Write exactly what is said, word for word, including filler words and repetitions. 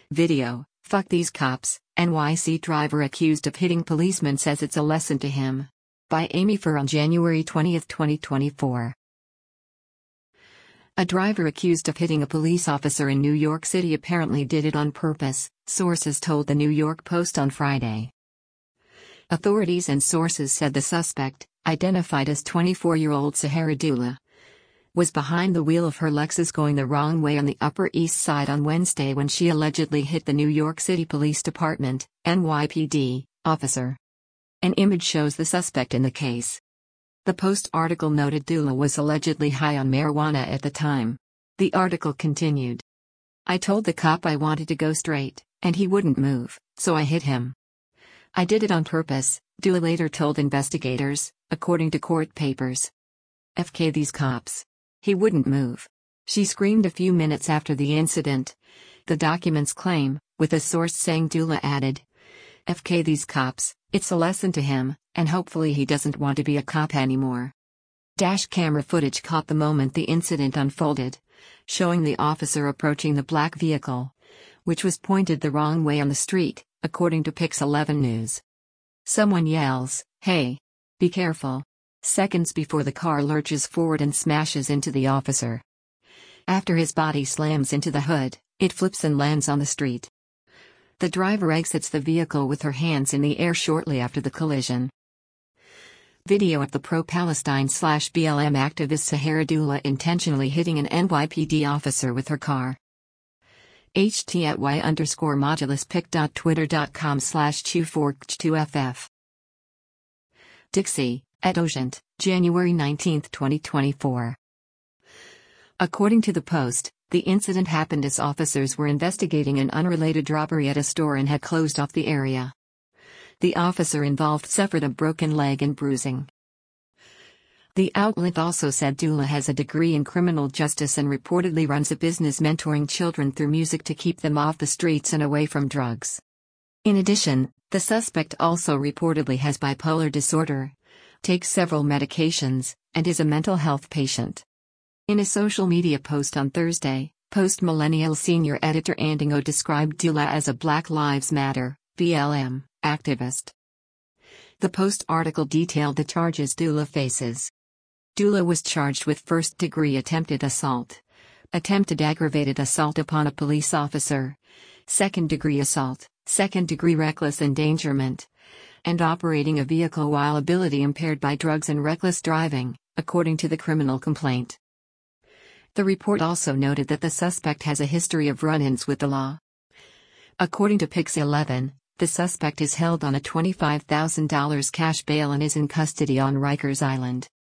Video, fuck these cops. N Y C driver accused of hitting policeman says it's a lesson to him. By Amy Fur on January twentieth, twenty twenty-four. A driver accused of hitting a police officer in New York City apparently did it on purpose, sources told the New York Post on Friday. Authorities and sources said the suspect, identified as twenty-four-year-old Sahara Dula, was behind the wheel of her Lexus going the wrong way on the Upper East Side on Wednesday when she allegedly hit the New York City Police Department, N Y P D, officer. An image shows the suspect in the case. The Post article noted Dula was allegedly high on marijuana at the time. The article continued. I told the cop I wanted to go straight, and he wouldn't move, so I hit him. I did it on purpose, Dula later told investigators, according to court papers. F K these cops. He wouldn't move. She screamed a few minutes after the incident. The documents claim, with a source saying Dula added, F K these cops, it's a lesson to him, and hopefully he doesn't want to be a cop anymore. Dash camera footage caught the moment the incident unfolded, showing the officer approaching the black vehicle, which was pointed the wrong way on the street, according to Pix eleven News. Someone yells, "Hey! Be careful!" seconds before the car lurches forward and smashes into the officer. After his body slams into the hood, it flips and lands on the street. The driver exits the vehicle with her hands in the air shortly after the collision. Video of the pro-Palestine slash B L M activist Sahara Dula intentionally hitting an N Y P D officer with her car. H T at Y underscore modulus pic dot twitter dot com slash two four two F F. Dixie, at Ogent, January nineteenth, twenty twenty-four. According to the Post, the incident happened as officers were investigating an unrelated robbery at a store and had closed off the area. The officer involved suffered a broken leg and bruising. The outlet also said Dula has a degree in criminal justice and reportedly runs a business mentoring children through music to keep them off the streets and away from drugs. In addition, the suspect also reportedly has bipolar disorder, takes several medications, and is a mental health patient. In a social media post on Thursday, Post Millennial senior editor Andingo described Dula as a Black Lives Matter, B L M, activist. The Post article detailed the charges Dula faces. Dula was charged with first-degree attempted assault, attempted aggravated assault upon a police officer, second-degree assault, second-degree reckless endangerment, and operating a vehicle while ability impaired by drugs and reckless driving, according to the criminal complaint. The report also noted that the suspect has a history of run-ins with the law. According to Pix eleven, the suspect is held on a twenty-five thousand dollars cash bail and is in custody on Rikers Island.